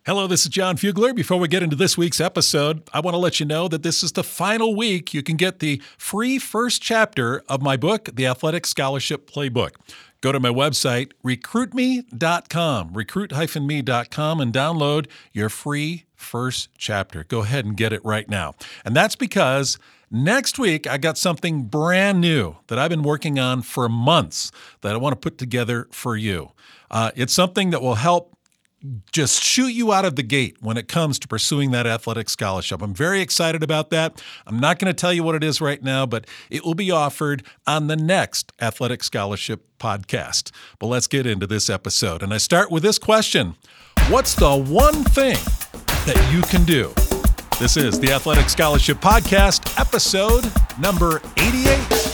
Hello, this is John Fugler. Before we get into this week's episode, I want to let you know that this is the final week you can get the free first chapter of my book, The Athletic Scholarship Playbook. Go to my website, recruitme.com, recruit-me.com, and download your free first chapter. Go ahead and get it right now. And that's because next week I got something brand new that I've been working on for months that I want to put together for you. It's something that will help just shoot you out of the gate when it comes to pursuing that athletic scholarship. I'm very excited about that. I'm not going to tell you what it is right now, but it will be offered on the next Athletic Scholarship podcast. But let's get into this episode. And I start with this question. What's the one thing that you can do? This is the Athletic Scholarship Podcast, episode number 88.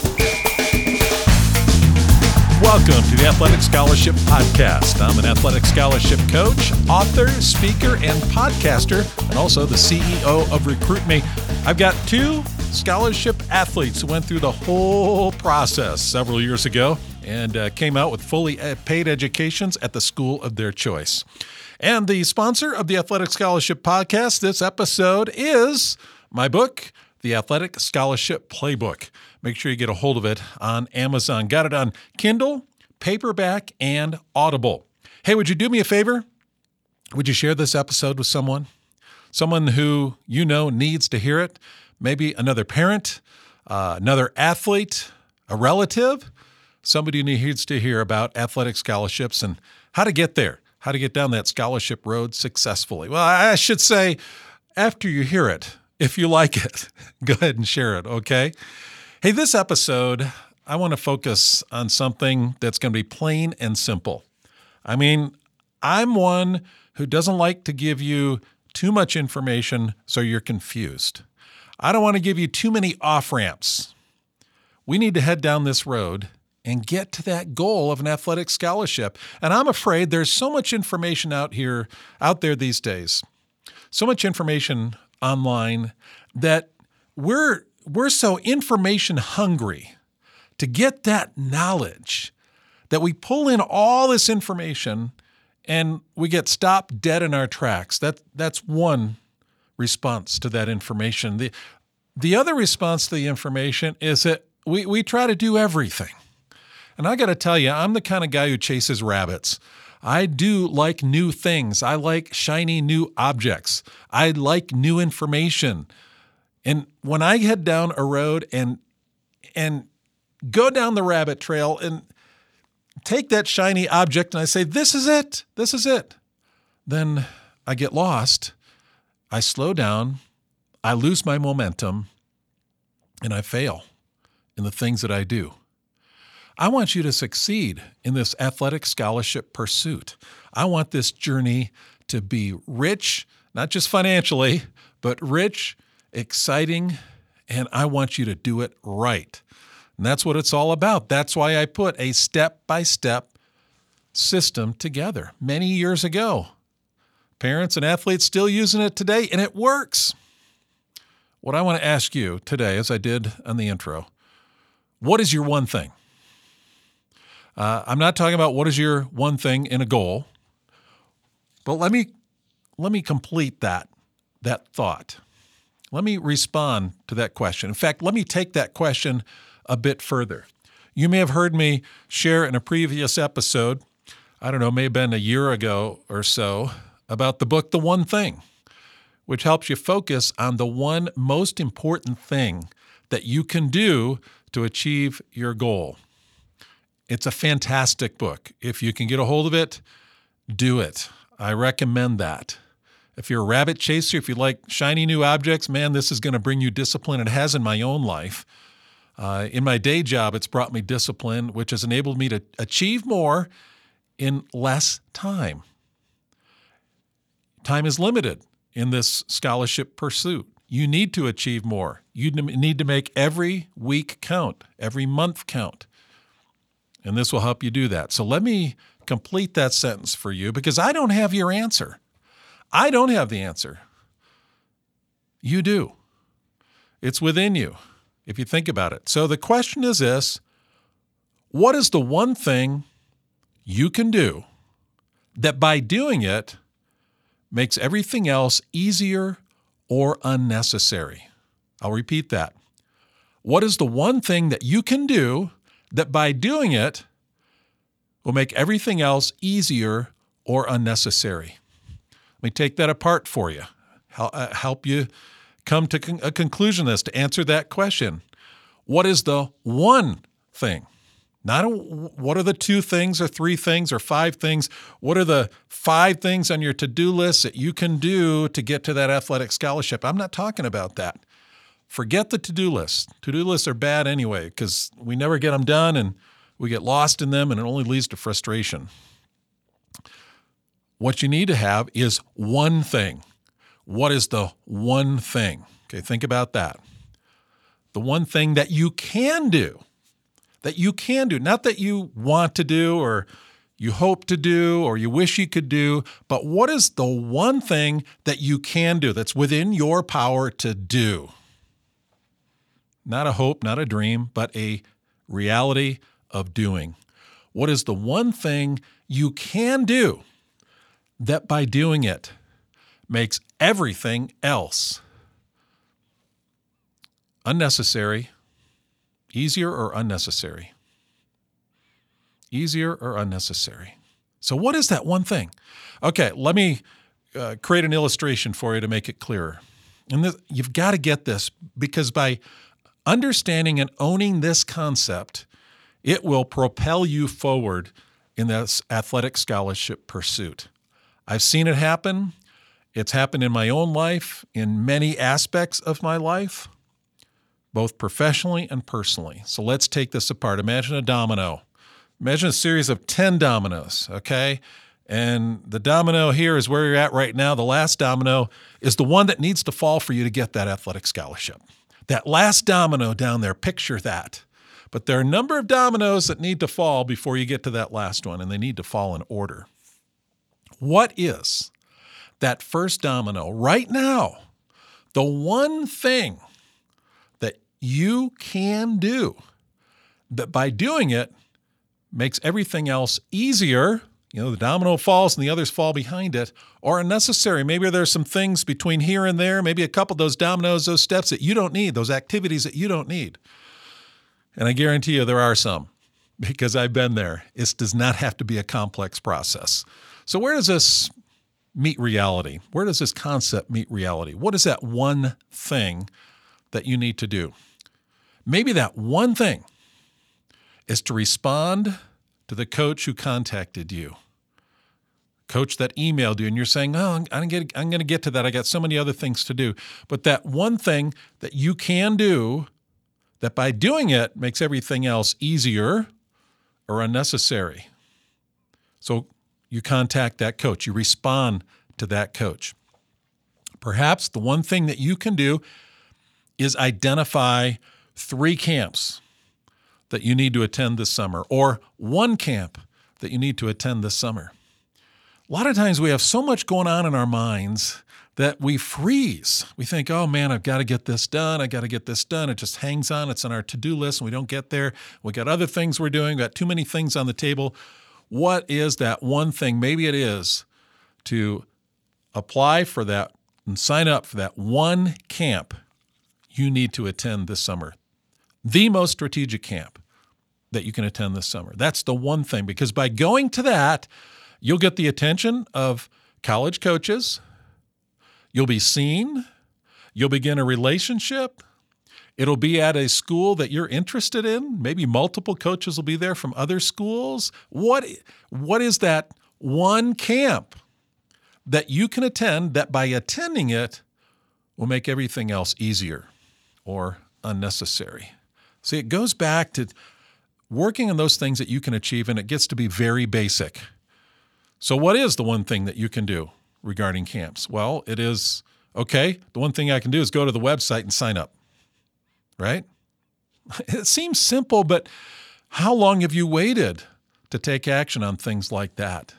Welcome to the Athletic Scholarship Podcast. I'm an athletic scholarship coach, author, speaker, and podcaster, and also the CEO of RecruitMe. I've got two scholarship athletes who went through the whole process several years ago and came out with fully paid educations at the school of their choice. And the sponsor of the Athletic Scholarship Podcast this episode is my book, The Athletic Scholarship Playbook. Make sure you get a hold of it on Amazon. Got it on Kindle, paperback, and Audible. Hey, would you do me a favor? Would you share this episode with someone? Someone who you know needs to hear it? Maybe another parent, another athlete, a relative, somebody who needs to hear about athletic scholarships and how to get there, how to get down that scholarship road successfully. Well, I should say, after you hear it, if you like it, go ahead and share it, okay? Hey, this episode, I want to focus on something that's going to be plain and simple. I mean, I'm one who doesn't like to give you too much information so you're confused. I don't want to give you too many off-ramps. We need to head down this road and get to that goal of an athletic scholarship. And I'm afraid there's so much information out there these days, so much information online that we're so information hungry to get that knowledge that we pull in all this information and we get stopped dead in our tracks. That's one response to that information. The other response to the information is that we try to do everything. And I got to tell you, I'm the kind of guy who chases rabbits. I do like new things. I like shiny new objects. I like new information. And when I head down a road and go down the rabbit trail and take that shiny object and I say, this is it, then I get lost, I slow down, I lose my momentum, and I fail in the things that I do. I want you to succeed in this athletic scholarship pursuit. I want this journey to be rich, not just financially, but rich, exciting, and I want you to do it right. And that's what it's all about. That's why I put a step-by-step system together many years ago. Parents and athletes still using it today, and it works. What I want to ask you today, as I did on the intro, what is your one thing? I'm not talking about what is your one thing in a goal, but let me complete that thought. Let me respond to that question. In fact, let me take that question a bit further. You may have heard me share in a previous episode, I don't know, may have been a year ago or so, about the book, The One Thing, which helps you focus on the one most important thing that you can do to achieve your goal. It's a fantastic book. If you can get a hold of it, do it. I recommend that. If you're a rabbit chaser, if you like shiny new objects, man, this is going to bring you discipline. It has in my own life. In my day job, it's brought me discipline, which has enabled me to achieve more in less time. Time is limited in this scholarship pursuit. You need to achieve more. You need to make every week count, every month count. And this will help you do that. So let me complete that sentence for you because I don't have your answer. I don't have the answer. You do. It's within you, if you think about it. So the question is this: what is the one thing you can do that by doing it makes everything else easier or unnecessary? I'll repeat that. What is the one thing that you can do that by doing it will make everything else easier or unnecessary? Let me take that apart for you, help you come to a conclusion as to answer that question. What is the one thing? Not what are the 2 things or 3 things or 5 things? What are the 5 things on your to-do list that you can do to get to that athletic scholarship? I'm not talking about that. Forget the to-do list. To-do lists are bad anyway because we never get them done and we get lost in them and it only leads to frustration. What you need to have is one thing. What is the one thing? Okay, think about that. The one thing that you can do. Not that you want to do or you hope to do or you wish you could do, but what is the one thing that you can do that's within your power to do? Not a hope, not a dream, but a reality of doing. What is the one thing you can do that by doing it makes everything else unnecessary, easier or unnecessary? Easier or unnecessary? So what is that one thing? Okay, let me create an illustration for you to make it clearer. And you've got to get this because by understanding and owning this concept, it will propel you forward in this athletic scholarship pursuit. I've seen it happen. It's happened in my own life, in many aspects of my life, both professionally and personally. So let's take this apart. Imagine a domino. Imagine a series of 10 dominoes, okay? And the domino here is where you're at right now. The last domino is the one that needs to fall for you to get that athletic scholarship. That last domino down there, picture that. But there are a number of dominoes that need to fall before you get to that last one, and they need to fall in order. What is that first domino right now? The one thing that you can do that by doing it makes everything else easier. The domino falls and the others fall behind it, or unnecessary. Maybe there's some things between here and there, maybe a couple of those dominoes, those steps that you don't need, those activities that you don't need. And I guarantee you there are some, because I've been there. It does not have to be a complex process. So where does this meet reality? Where does this concept meet reality? What is that one thing that you need to do? Maybe that one thing is to respond to the coach who contacted you, coach that emailed you, and you're saying, oh, I'm going to get to that. I got so many other things to do. But that one thing that you can do that by doing it makes everything else easier or unnecessary. So you contact that coach. You respond to that coach. Perhaps the one thing that you can do is identify 3 camps that you need to attend this summer, or 1 camp that you need to attend this summer. A lot of times we have so much going on in our minds that we freeze. We think, oh man, I've got to get this done. I got to get this done. It just hangs on. It's on our to-do list and we don't get there. We got other things we're doing. We got too many things on the table. What is that one thing? Maybe it is to apply for that and sign up for that 1 camp you need to attend this summer. The most strategic camp that you can attend this summer. That's the one thing, because by going to that, you'll get the attention of college coaches. You'll be seen. You'll begin a relationship. It'll be at a school that you're interested in. Maybe multiple coaches will be there from other schools. What is that one camp that you can attend that by attending it will make everything else easier or unnecessary? See, it goes back to working on those things that you can achieve, and it gets to be very basic. So what is the one thing that you can do regarding camps? Well, it is, okay, the one thing I can do is go to the website and sign up, right? It seems simple, but how long have you waited to take action on things like that?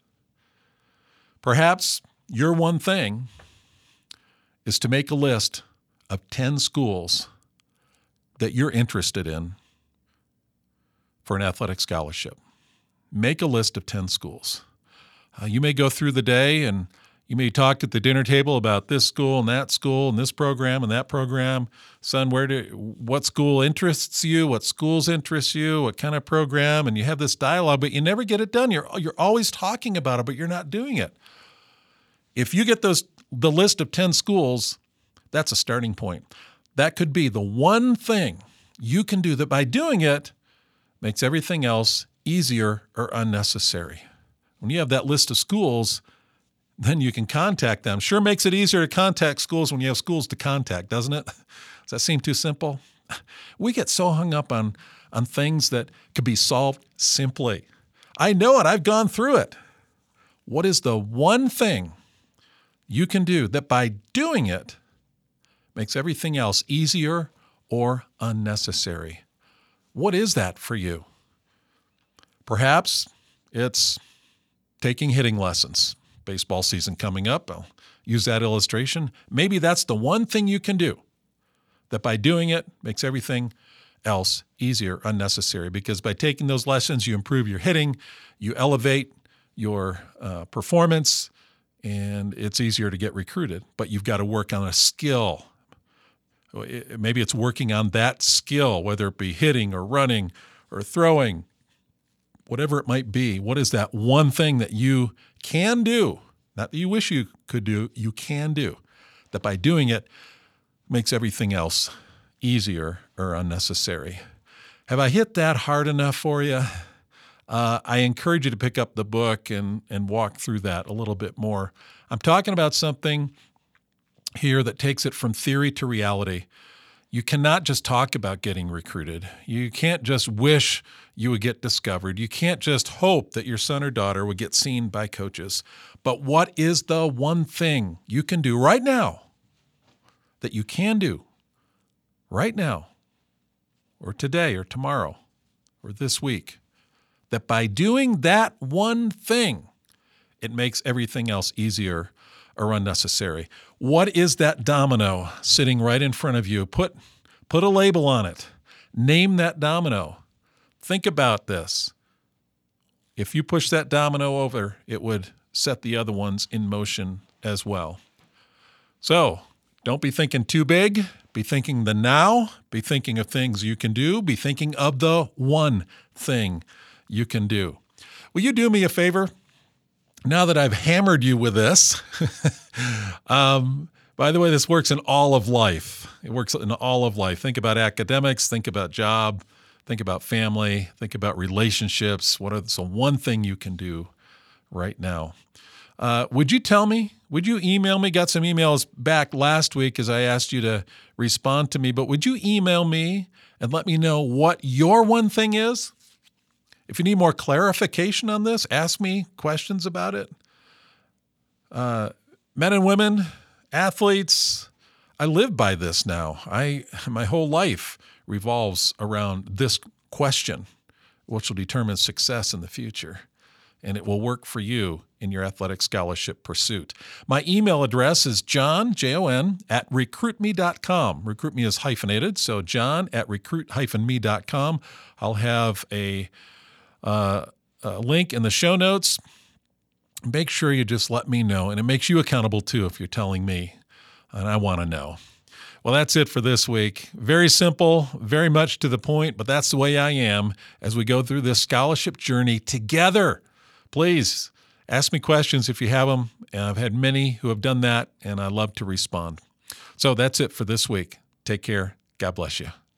Perhaps your one thing is to make a list of 10 schools that you're interested in for an athletic scholarship. Make a list of 10 schools. You may go through the day and You may talk at the dinner table about this school and this program and that program. Son, what school interests you? What schools interest you? What kind of program? And you have this dialogue, but you never get it done. You're always talking about it, but you're not doing it. If you get the list of 10 schools, that's a starting point. That could be the one thing you can do that by doing it makes everything else easier or unnecessary. When you have that list of schools, then you can contact them. Sure makes it easier to contact schools when you have schools to contact, doesn't it? Does that seem too simple? We get so hung up on things that could be solved simply. I know it. I've gone through it. What is the one thing you can do that by doing it makes everything else easier or unnecessary? What is that for you? Perhaps it's taking hitting lessons. Baseball season coming up. I'll use that illustration. Maybe that's the one thing you can do that by doing it makes everything else easier, unnecessary. Because by taking those lessons, you improve your hitting, you elevate your performance, and it's easier to get recruited. But you've got to work on a skill. Maybe it's working on that skill, whether it be hitting or running or throwing, whatever it might be. What is that one thing that you can do, not that you wish you could do, you can do, that by doing it makes everything else easier or unnecessary? Have I hit that hard enough for you? I encourage you to pick up the book and walk through that a little bit more. I'm talking about something here that takes it from theory to reality. You cannot just talk about getting recruited. You can't just wish you would get discovered. You can't just hope that your son or daughter would get seen by coaches. But what is the one thing you can do right now that you can do right now or today or tomorrow or this week, that by doing that one thing, it makes everything else easier or unnecessary? What is that domino sitting right in front of you? Put a label on it. Name that domino. Think about this. If you push that domino over, it would set the other ones in motion as well. So don't be thinking too big. Be thinking the now. Be thinking of things you can do. Be thinking of the one thing you can do. Will you do me a favor? Now that I've hammered you with this, by the way, this works in all of life. It works in all of life. Think about academics, think about job, think about family, think about relationships. What is the one thing you can do right now? Would you tell me? Would you email me? Got some emails back last week as I asked you to respond to me, but would you email me and let me know what your one thing is? If you need more clarification on this, ask me questions about it. Men and women, athletes, I live by this now. My whole life revolves around this question, which will determine success in the future. And it will work for you in your athletic scholarship pursuit. My email address is john, Jon, @recruitme.com. RecruitMe is hyphenated, so john@recruit-me.com. I'll have a link in the show notes. Make sure you just let me know, and it makes you accountable too if you're telling me, and I want to know. Well, that's it for this week. Very simple, very much to the point, but that's the way I am as we go through this scholarship journey together. Please ask me questions if you have them. I've had many who have done that, and I love to respond. So that's it for this week. Take care. God bless you.